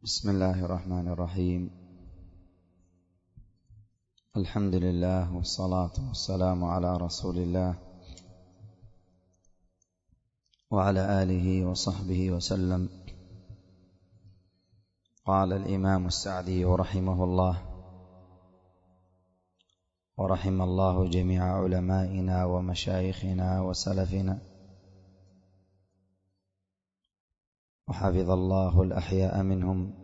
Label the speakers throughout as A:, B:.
A: بسم الله الرحمن الرحيم. الحمد لله والصلاة والسلام على رسول الله وعلى آله وصحبه وسلم. قال الإمام السعدي رحمه الله: ورحم الله جميع علمائنا ومشايخنا وسلفنا، وحفظ الله الأحياء منهم.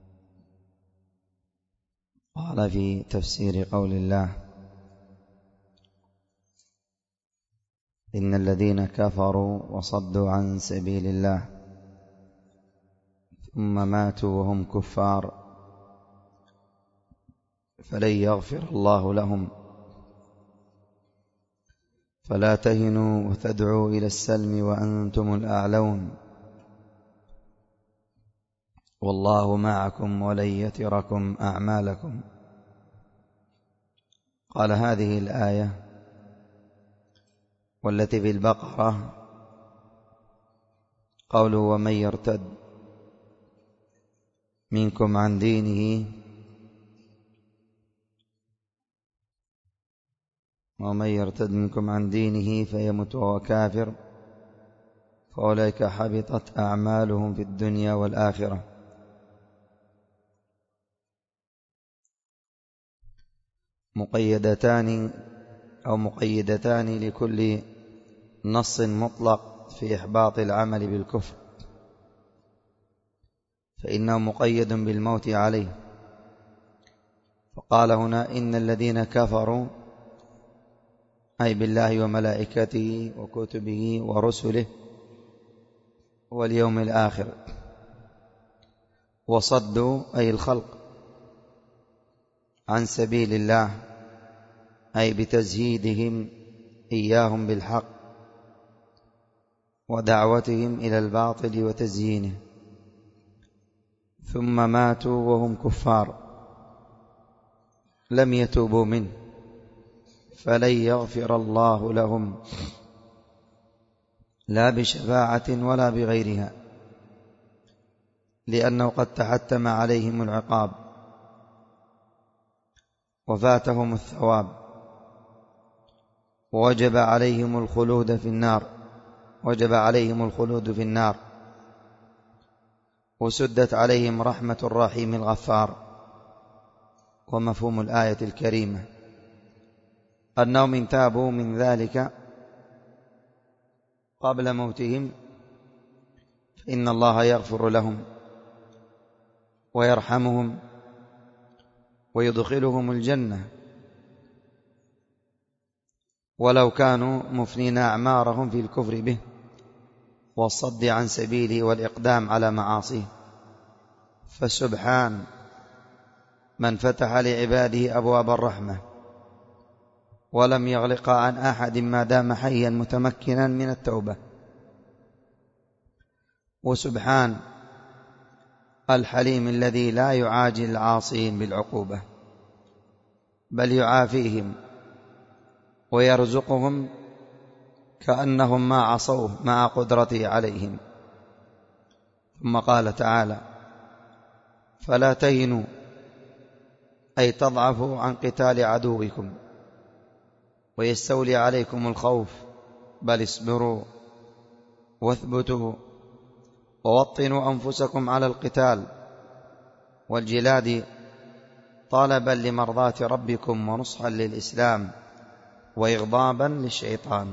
A: قال في تفسير قول الله: إن الذين كفروا وصدوا عن سبيل الله ثم ماتوا وهم كفار فلن يغفر الله لهم، فلا تهنوا وتدعوا إلى السلم وأنتم الأعلون، والله معكم ولن يتركم أعمالكم. قال: هذه الآية والتي في البقرة قوله: ومن يرتد منكم عن دينه فيمت وهو كافر فأولئك حبطت أعمالهم في الدنيا والآخرة. مقيدتان لكل نص مطلق في إحباط العمل بالكفر، فإنه مقيد بالموت عليه. فقال هنا: إن الذين كفروا، أي بالله وملائكته وكتبه ورسله واليوم الآخر، وصدوا أي الخلق عن سبيل الله، أي بتزهيدهم إياهم بالحق ودعوتهم إلى الباطل وتزيينه، ثم ماتوا وهم كفار لم يتوبوا منه، فلن يغفر الله لهم لا بشفاعة ولا بغيرها، لأنه قد تحتم عليهم العقاب وفاتهم الثواب، ووجب عليهم الخلود في النار، وسدت عليهم رحمة الرحيم الغفار. ومفهوم الآية الكريمة أنهم إن تابوا من ذلك قبل موتهم فإن الله يغفر لهم ويرحمهم ويدخلهم الجنة، ولو كانوا مفنين أعمارهم في الكفر به والصد عن سبيله والإقدام على معاصيه. فسبحان من فتح لعباده أبواب الرحمة ولم يغلق عن أحد ما دام حيا متمكنا من التوبة. وسبحان الحليم الذي لا يعاجل العاصين بالعقوبة، بل يعافيهم ويرزقهم كأنهم ما عصوه مع قدرته عليهم. ثم قال تعالى: فلا تهنوا، أي تضعفوا عن قتال عدوكم ويستولي عليكم الخوف، بل اصبروا واثبتوا ووطنوا أنفسكم على القتال والجلاد طلبا لمرضاة ربكم ونصحا للإسلام وإغضابا للشيطان.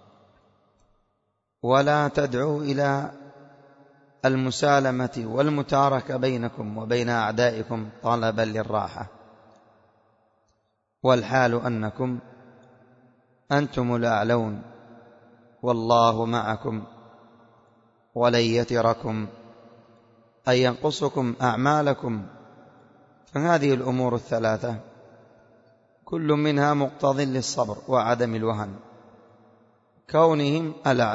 A: ولا تدعوا إلى المسالمة والمتاركة بينكم وبين أعدائكم طلبا للراحة، والحال أنكم أنتم الأعلون، والله معكم ولن يتركم أي ينقصكم أعمالكم. فهذه الأمور الثلاثة كل منها مقتض للصبر وعدم الوهن، كونهم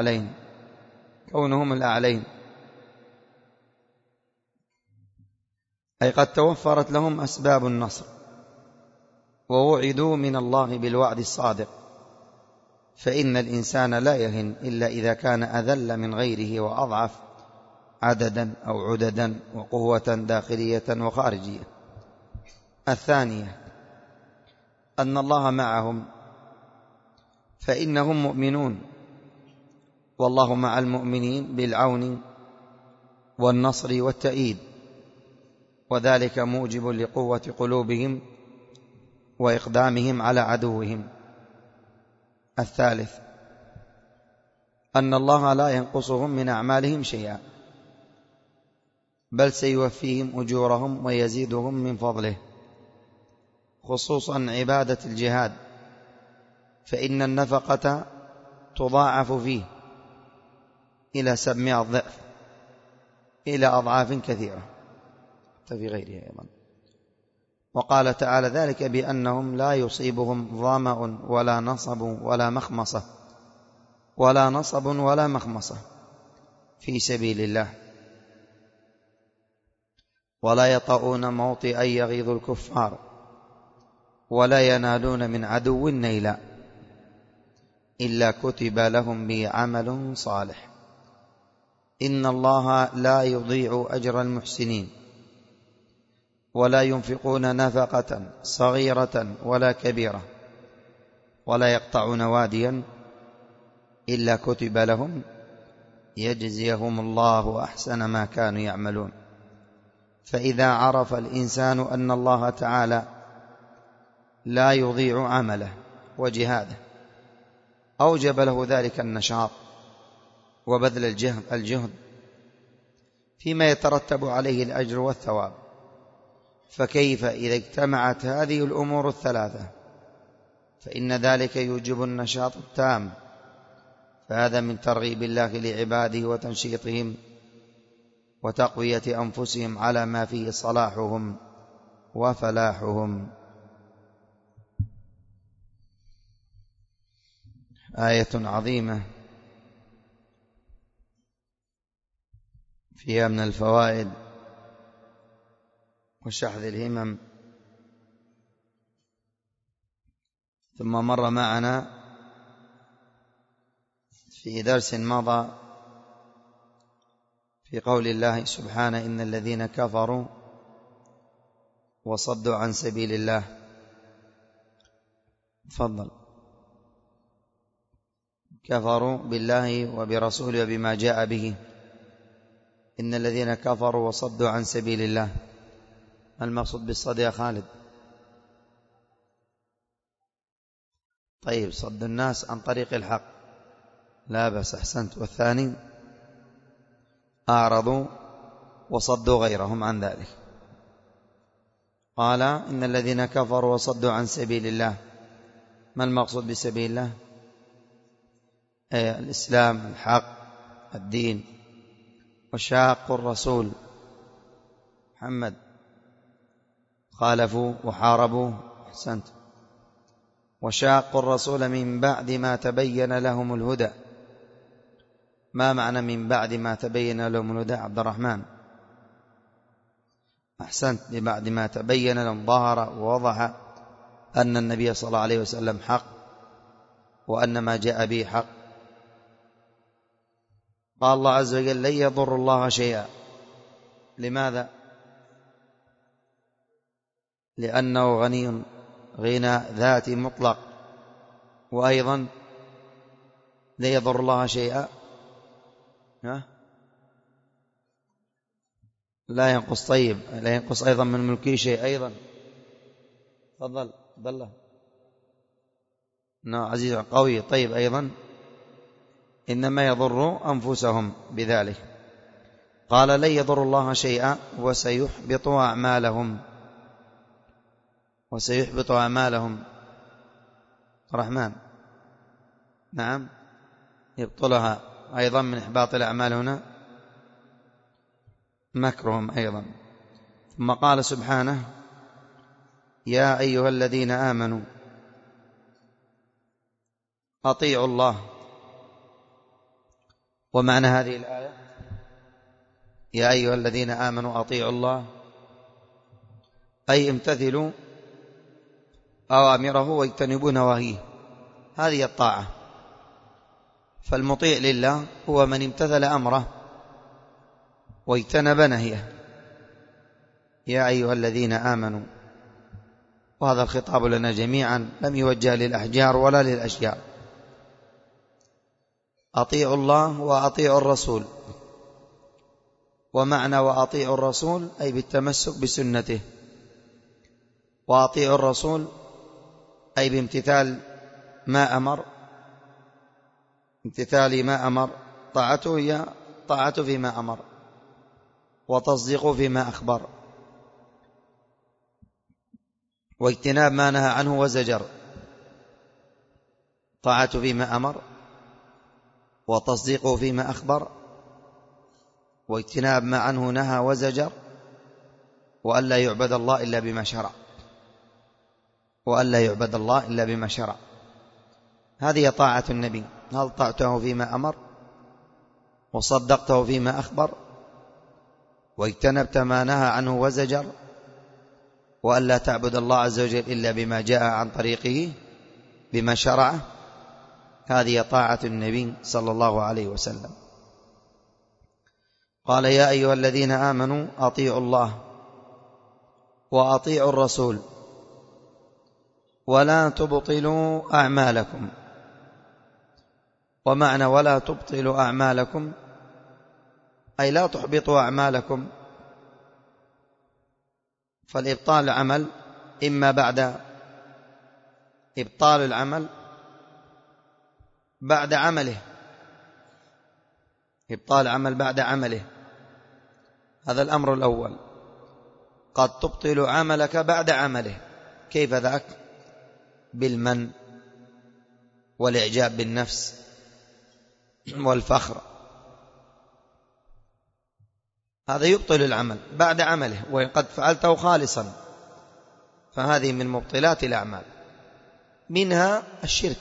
A: الأعلين، أي قد توفرت لهم أسباب النصر ووعدوا من الله بالوعد الصادق. فإن الإنسان لا يهن إلا إذا كان أذل من غيره وأضعف عددا أو عددا وقوة داخلية وخارجية. الثانية أن الله معهم فإنهم مؤمنون، والله مع المؤمنين بالعون والنصر والتأييد، وذلك موجب لقوة قلوبهم وإقدامهم على عدوهم. الثالث أن الله لا ينقصهم من أعمالهم شيئا، بل سيوفيهم أجورهم ويزيدهم من فضله، خصوصا عبادة الجهاد، فإن النفقة تضاعف فيه إلى 700 ضعف، إلى أضعاف كثيرة في غيرها أيضا. وقال تعالى ذلك بأنهم لا يصيبهم ظمأ ولا نصب ولا مخمصة في سبيل الله، ولا يطؤون موطئا يغيظ الكفار، ولا ينالون من عدو نيلا إلا كتب لهم به عمل صالح، إن الله لا يضيع أجر المحسنين، ولا ينفقون نفقة صغيرة ولا كبيرة، ولا يقطعون واديا إلا كتب لهم يجزيهم الله أحسن ما كانوا يعملون. فإذا عرف الإنسان أن الله تعالى لا يضيع عمله وجهاده، أوجب له ذلك النشاط وبذل الجهد فيما يترتب عليه الأجر والثواب. فكيف إذا اجتمعت هذه الأمور الثلاثة؟ فإن ذلك يوجب النشاط التام، فهذا من ترغيب الله لعباده وتنشيطهم وتقوية أنفسهم على ما فيه صلاحهم وفلاحهم. آية عظيمة فيها من الفوائد وشحذ الهمم. ثم مر معنا في درس مضى في قول الله سبحانه إن الذين كفروا وصدوا عن سبيل الله. تفضل. كفروا بالله وبرسوله وبما جاء به. إن الذين كفروا وصدوا عن سبيل الله، ما المقصود بالصد يا خالد؟ طيب، صد الناس عن طريق الحق، لا بس، أحسنت. والثاني أعرضوا وصدوا غيرهم عن ذلك. قال إن الذين كفروا وصدوا عن سبيل الله، ما المقصود بسبيل الله؟ الإسلام، الحق، الدين. وشاقوا الرسول محمد، خالفوا وحاربوا. أحسنت. وشاقوا الرسول من بعد ما تبين لهم الهدى. ما معنى من بعد ما تبين لهم الهدى عبد الرحمن؟ أحسنت. بعد ما تبين لهم، ظهر ووضح أن النبي صلى الله عليه وسلم حق، وأن ما جاء به حق. قال الله عز وجل لن يضر الله شيئا. لماذا؟ لأنه غني غنى ذاتي مطلق، وأيضا لا يضر الله شيئا لا ينقص. طيب، لا ينقص أيضا من ملكه شيء أيضا. تفضل عبد الله. عزيز قوي. طيب، أيضا إنما يضر أنفسهم بذلك. قال لن يضر الله شيئا وسيحبط أعمالهم. وسيحبط أعمالهم الرحمن. نعم، يبطلها. أيضا من إحباط الأعمال هنا مكرهم أيضا. ثم قال سبحانه يا أيها الذين آمنوا أطيعوا الله. ومعنى هذه الآية يا أيها الذين آمنوا أطيعوا الله، أي امتثلوا أوامره واجتنبوا نواهيه. هذه الطاعة. فالمطيع لله هو من امتثل أمره واجتنب نهيه. يا أيها الذين آمنوا، وهذا الخطاب لنا جميعا، لم يوجه للأحجار ولا للأشجار. أطيعوا الله وأطيعوا الرسول. ومعنى وأطيعوا الرسول أي بالتمسك بسنته، وأطيعوا الرسول أي بامتثال ما أمر. امتثال ما أمر، طاعته هي طاعته فيما أمر، وتصديقه فيما أخبر، واجتناب ما نهى عنه وزجر. طاعته فيما أمر، وتصديقه فيما أخبر، واجتناب ما عنه نهى وزجر، وألا يعبد الله إلا بما شرع. وألا يعبد الله إلا بما شرع. هذه طاعة النبي. هل طعته فيما أمر، وصدقته فيما أخبر، واجتنبت ما نهى عنه وزجر، وألا تعبد الله عز وجل إلا بما جاء عن طريقه بما شرعه. هذه طاعة النبي صلى الله عليه وسلم. قال: يا أيها الذين آمنوا أطيعوا الله وأطيعوا الرسول ولا تبطلوا أعمالكم. ومعنى ولا تبطلوا أعمالكم أي لا تحبطوا أعمالكم. فالإبطال عمل إما بعد إبطال العمل بعد عمله. إبطال عمل بعد عمله، هذا الأمر الأول. قد تبطل عملك بعد عمله. كيف ذاك؟ بالمن والإعجاب بالنفس والفخر. هذا يبطل العمل بعد عمله، وإن قد فعلته خالصا، فهذه من مبطلات الأعمال. منها الشرك.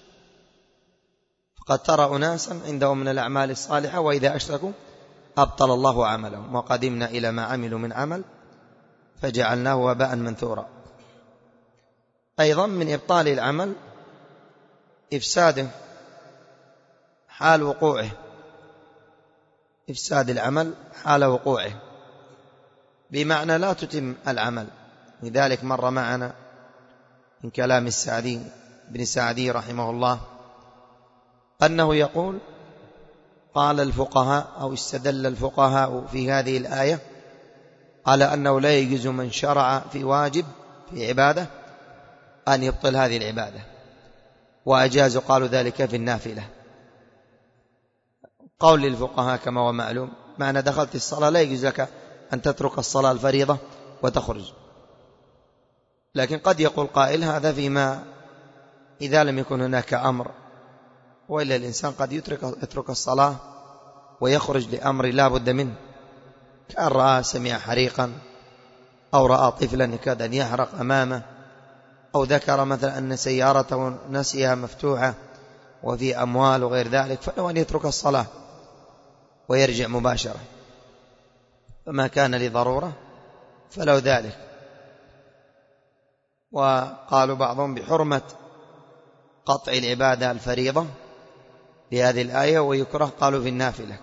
A: فقد ترى أناسا عندهم من الأعمال الصالحة وإذا أشركوا أبطل الله عملهم، وقدمنا إلى ما عملوا من عمل فجعلناه وباء منثورا. أيضا من إبطال العمل إفساده حال وقوعه. إفساد العمل حال وقوعه، بمعنى لا تتم العمل. لذلك مر معنا من كلام السعدي بن سعدي رحمه الله أنه يقول: قال الفقهاء أو استدل الفقهاء في هذه الآية على أنه لا يجوز من شرع في واجب في عبادة أن يبطل هذه العبادة، وأجازوا قالوا ذلك في النافلة. قول للفقهاء كما هو معلوم، معنى دخلت الصلاة لا يجوز لك أن تترك الصلاة الفريضة وتخرج. لكن قد يقول قائل: هذا فيما إذا لم يكن هناك أمر، وإلا الإنسان قد يترك الصلاة ويخرج لأمر لا بد منه، كأن رأى سمع حريقا، أو رأى طفلا يكاد أن يحرق أمامه، أو ذكر مثلا أن سيارته نسيها مفتوحة وفي أموال وغير ذلك، فلو أن يترك الصلاة ويرجع مباشرة. فما كان لضرورة فلو ذلك. وقالوا بعضهم بحرمة قطع العبادة الفريضة لهذه الآية، ويكره قالوا في النافلة.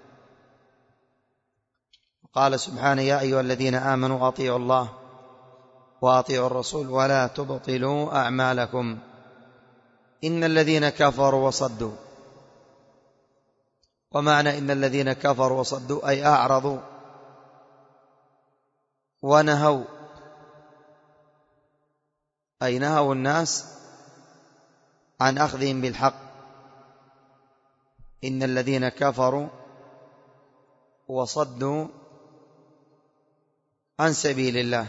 A: قال سبحانه: يا أيها الذين آمنوا أطيعوا الله وأطيعوا الرسول ولا تبطلوا أعمالكم إن الذين كفروا وصدوا. ومعنى إن الذين كفروا وصدوا أي أعرضوا ونهوا، أي نهوا الناس عن أخذهم بالحق. إن الذين كفروا وصدوا عن سبيل الله،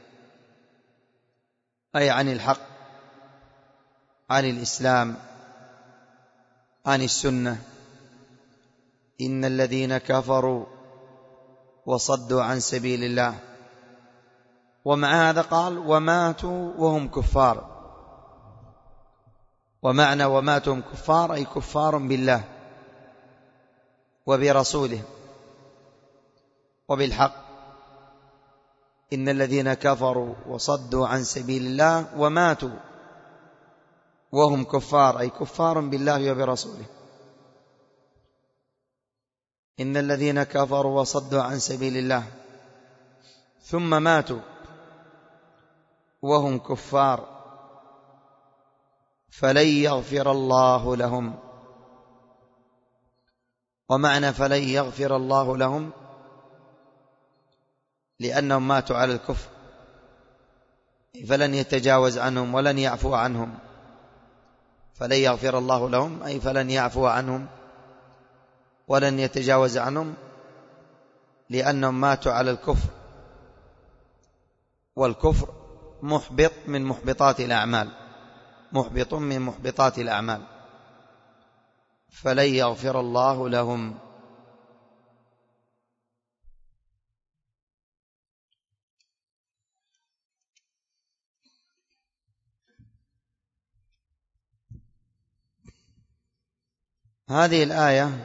A: أي عن الحق، عن الإسلام، عن السنة. إن الذين كفروا وصدوا عن سبيل الله. ومع هذا قال: وماتوا وهم كفار. ومعنى وماتوا وهم كفار أي كفار بالله وبرسوله وبالحق. إن الذين كفروا وصدوا عن سبيل الله وماتوا وهم كفار أي كفار بالله وبرسوله. إن الذين كفروا وصدوا عن سبيل الله ثم ماتوا وهم كفار فلن يغفر الله لهم. ومعنى فلن يغفر الله لهم لأنهم ماتوا على الكفر، فلن يتجاوز عنهم ولن يعفو عنهم. فلن يغفر الله لهم أي فلن يعفو عنهم ولن يتجاوز عنهم لأنهم ماتوا على الكفر، والكفر محبط من محبطات الأعمال، محبط من محبطات الأعمال. فلن يغفر الله لهم. هذه الآية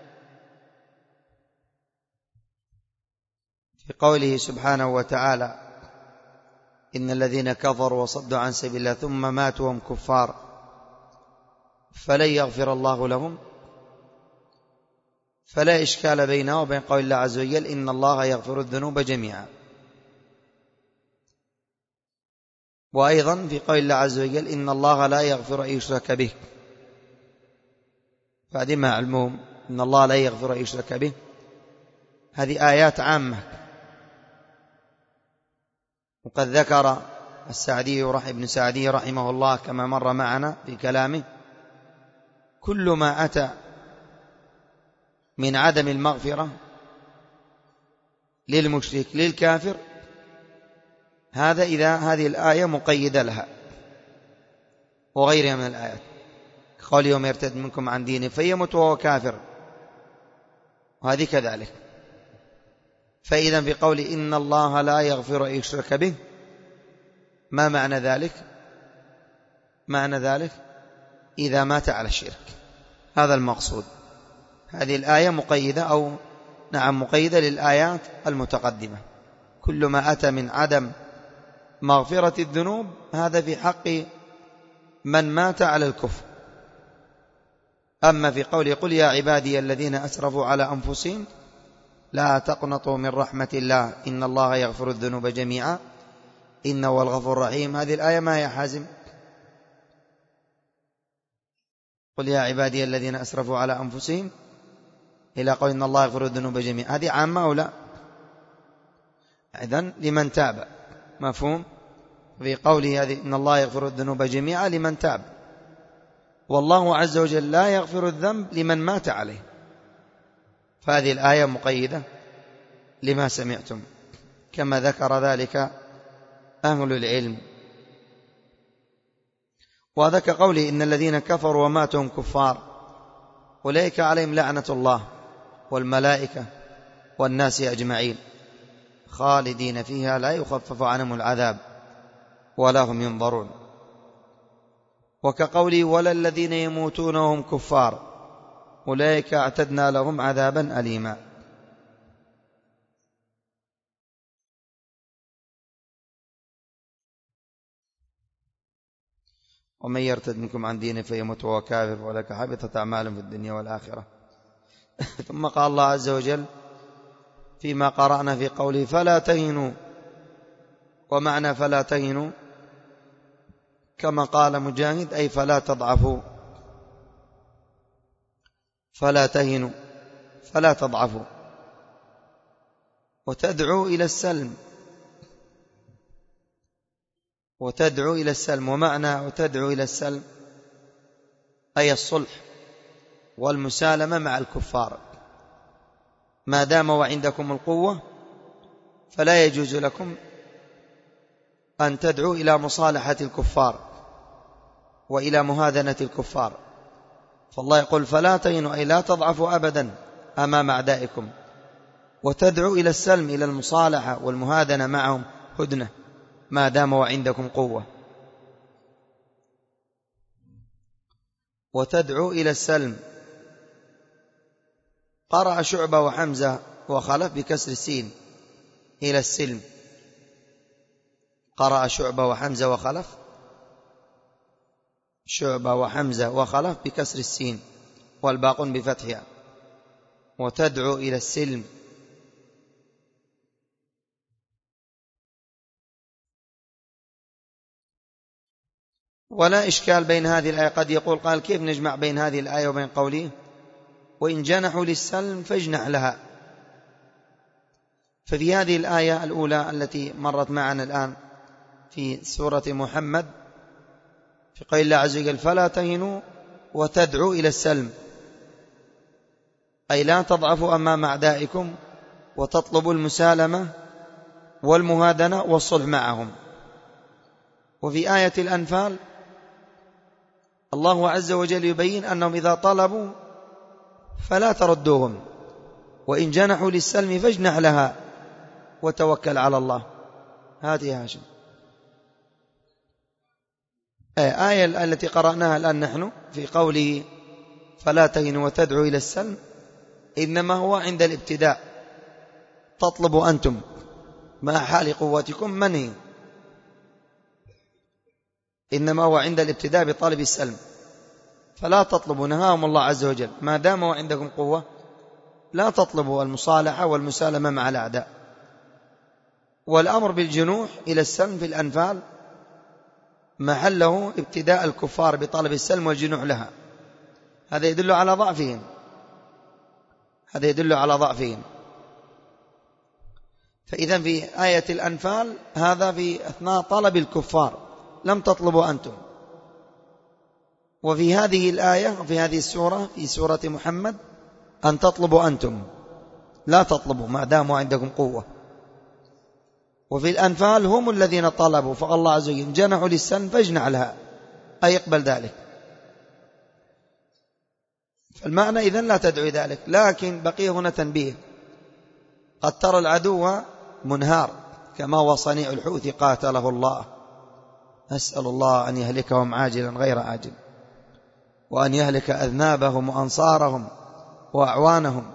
A: في قوله سبحانه وتعالى إن الذين كفروا وصدوا عن سبيل الله ثم ماتوا وهم كفار فلن يغفر الله لهم، فلا إشكال بينه وبين قول الله عز وجل إن الله يغفر الذنوب جميعا. وأيضا في قول الله عز وجل إن الله لا يغفر أن يشرك به، فهذه معلوم إن الله لا يغفر أن يشرك به. هذه آيات عامة، وقد ذكر ابن سعدي رحمه الله كما مر معنا في كلامه كل ما أتى من عدم المغفرة للمشرك للكافر هذا إذا هذه الآية مقيدة لها، وغيرها من الآيات قال يوم يرتد منكم عن دينه فيمت وهو كافر، وهذه كذلك. فإذا بقول إن الله لا يغفر أن يشرك به ما معنى ذلك؟ معنى ذلك إذا مات على الشرك، هذا المقصود. هذه الآية مقيدة أو نعم مقيدة للآيات المتقدمة. كل ما أتى من عدم مغفرة الذنوب هذا في حق من مات على الكفر. أما في قوله قل يا عبادي الذين أسرفوا على أنفسهم لا تقنطوا من رحمة الله إن الله يغفر الذنوب جميعا إنه هو الغفور الرحيم، هذه الآية ما هي حازم؟ قل يا عبادي الذين أسرفوا على أنفسهم إلى قول إن الله يغفر الذنوب جميعا، هذه عامة أو لا؟ إذن لمن تاب، مفهوم؟ في قوله هذه إن الله يغفر الذنوب جميعا لمن تاب، والله عز وجل لا يغفر الذنب لمن مات عليه. فهذه الآية مقيدة لما سمعتم كما ذكر ذلك أهل العلم. وهذا كقوله إن الذين كفروا وماتوا هم كفار أولئك عليهم لعنة الله والملائكة والناس أجمعين خالدين فيها لا يخفف عنهم العذاب ولا هم ينظرون. وكقوله ولا الذين يموتون وهم كفار أولئك اعتدنا لهم عذابا أليما. ومن يرتد منكم عن دينه فيموت وهو كافر ولك حبطت أعمالهم في الدنيا والآخرة. ثم قال الله عز وجل فيما قرأنا في قوله فلا تهنوا، ومعنى فلا تهنوا كما قال مجاهد أي فلا تضعفوا، فلا تهنوا فلا تضعفوا، وتدعو إلى السلم، وتدعو إلى السلم. ومعنى وتدعو إلى السلم أي الصلح والمسالمة مع الكفار، ما دام وعندكم القوة فلا يجوز لكم أن تدعوا إلى مصالحة الكفار وإلى مهادنة الكفار. فالله يقول فلا تهنوا أي لا تضعفوا أبدا أمام أعدائكم، وتدعوا إلى السلم إلى المصالحة والمهادنة معهم هدنة ما دام وعندكم قوة. وتدعو إلى السلم. قرأ شعبة وحمزة وخلف بكسر السين إلى السلم. قرأ شعبة وحمزة وخلف، شعبة وحمزة وخلف بكسر السين والباقون بفتحها. وتدعو إلى السلم. ولا إشكال بين هذه الآية. قد يقول قال كيف نجمع بين هذه الآية وبين قوله وإن جنحوا للسلم فاجنح لها؟ ففي هذه الآية الأولى التي مرت معنا الآن في سورة محمد في قول الله عز وجل فلا تهنوا وتدعوا إلى السلم، أي لا تضعفوا أمام أعدائكم وتطلبوا المسالمة والمهادنة والصلح معهم. وفي آية الأنفال الله عز وجل يبين أنهم إذا طلبوا فلا تردوهم، وإن جنحوا للسلم فاجنح لها وتوكل على الله. هذه هاشم آية التي قرأناها الآن نحن في قوله فلا تهنوا وتدعوا إلى السلم، إنما هو عند الابتداء، تطلبوا أنتم مع حال قوتكم منهي، إنما هو عند الابتداء بطلب السلم، فلا تطلبوا، نهاهم الله عز وجل ما دام عندكم قوة لا تطلبوا المصالحة والمسالمة مع الأعداء. والأمر بالجنوح إلى السلم في الأنفال محله ابتداء الكفار بطلب السلم والجنوح لها، هذا يدل على ضعفهم، هذا يدل على ضعفهم. فإذا في آية الأنفال هذا في أثناء طلب الكفار، لم تطلبوا أنتم. وفي هذه الآية في هذه السورة في سورة محمد أن تطلبوا أنتم، لا تطلبوا ما داموا عندكم قوة. وفي الأنفال هم الذين طلبوا، فقال الله عز وجل جنحوا للسلم فاجنح لها، أي يقبل ذلك. فالمعنى إذن لا تدعو ذلك. لكن بقي هنا تنبيه، قد ترى العدو منهار كما هو صنيع الحوثي قاتله الله، أسأل الله أن يهلكهم عاجلا غير عاجل، وأن يهلك أذنابهم وأنصارهم وأعوانهم.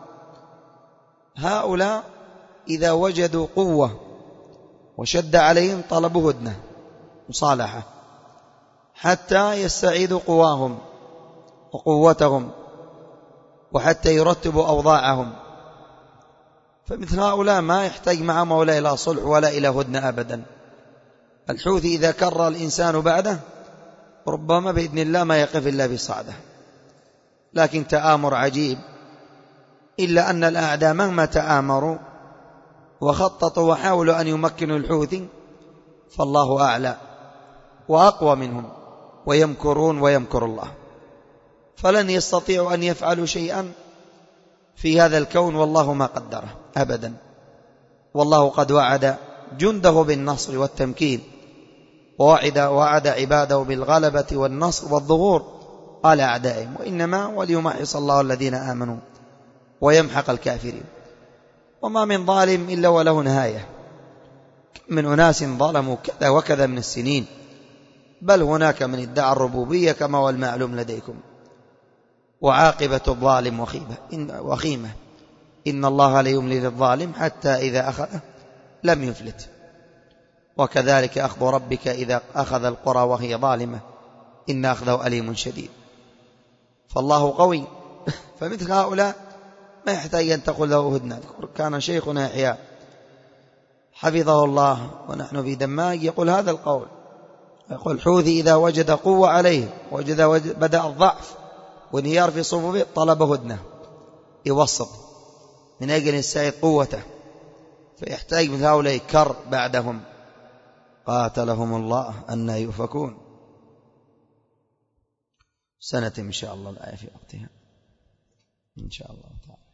A: هؤلاء إذا وجدوا قوة وشد عليهم طلبوا هدنة مصالحة حتى يستعيدوا قواهم وقوتهم وحتى يرتبوا أوضاعهم. فمثل هؤلاء ما يحتاج مع مولا إلى صلح ولا إلى هدنة أبدا. الحوثي إذا كرر الإنسان بعده ربما بإذن الله ما يقف إلا بصعده، لكن تآمر عجيب. إلا أن الأعداء مهما تآمروا وخططوا وحاولوا أن يمكنوا الحوثي فالله أعلى وأقوى منهم، ويمكرون ويمكر الله، فلن يستطيعوا أن يفعلوا شيئا في هذا الكون والله ما قدره أبدا. والله قد وعد جنده بالنصر والتمكين، ووعد عباده بالغلبة والنصر والظهور على أعدائهم، وإنما وليمحص الله الذين آمنوا ويمحق الكافرين. وما من ظالم إلا وله نهاية، من أناس ظلموا كذا وكذا من السنين، بل هناك من ادعى الربوبية كما هو المعلوم لديكم، وعاقبة الظالم وخيمة، إن الله ليملي للظالم حتى إذا أخذه لم يفلت، وكذلك أخذ ربك إذا أخذ القرى وهي ظالمة إن أخذه أليم شديد. فالله قوي. فمثل هؤلاء ما يحتاج أن تقول له هدنة. كان شيخنا يحيى حفظه الله ونحن في دماغ يقول هذا القول، يقول الحوثي إذا وجد قوة عليه بدأ الضعف وانهيار في صفوفه طلب هدنة يوسط من أجل يستعيد قوته، فيحتاج مثل هؤلاء كر بعدهم قاتلهم الله أن يؤفكون. سنتم إن شاء الله الآية في وقتها إن شاء الله تعالى.